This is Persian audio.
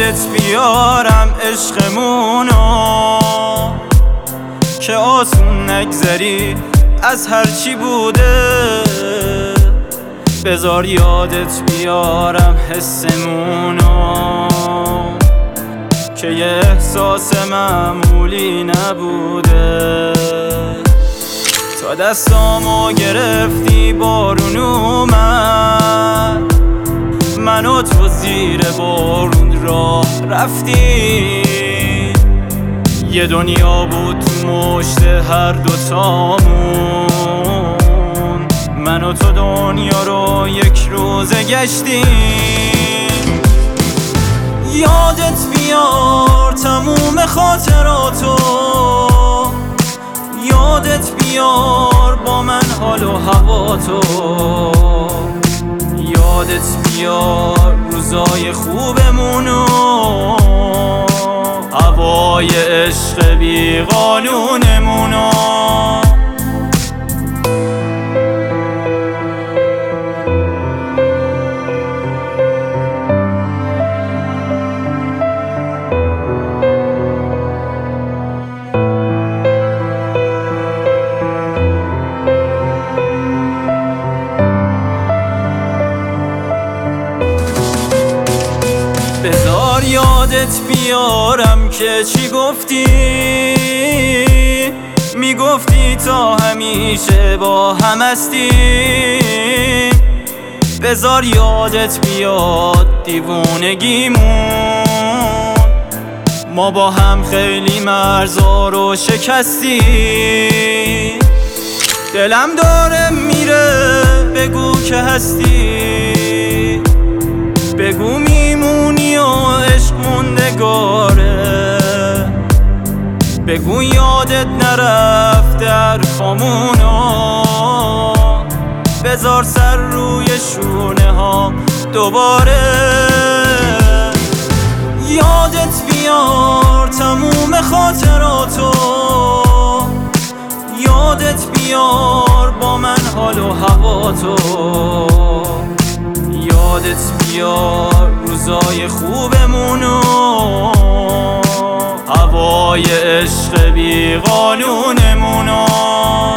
یادت بیارم عشقمونو که آسون نگذری از هرچی بوده. بذار یادت بیارم حسمونو که یه احساس معمولی نبوده. تا دستامو گرفتی بارون اومد، من و تو زیر بارون راه رفتی. یه دنیا بود تو مشت هر دوتامون، من و تو دنیا رو یک روزه گشتیم. یادت بیار تموم خاطراتو، یادت بیار با من حال و هواتو، یادت بیار روزای خوبمونو، هوای عشق بی قانونمونو. بذار یادت بیارم که چی گفتی، میگفتی تا همیشه با هم هستی. بذار یادت بیاد دیوونگیمون، ما با هم خیلی مرزا رو شکستی. دلم داره میره بگو که هستی، بگو میمونی و عشق موندگاره، بگو یادت نرفت حرفامونو. بذار سر روی شونه ها دوباره، یادت بیار تموم خاطراتو، یادت بیار با من حال و هواتو، یادت بیار روزای خوبمونو، هوای عشق بی قانونمونو.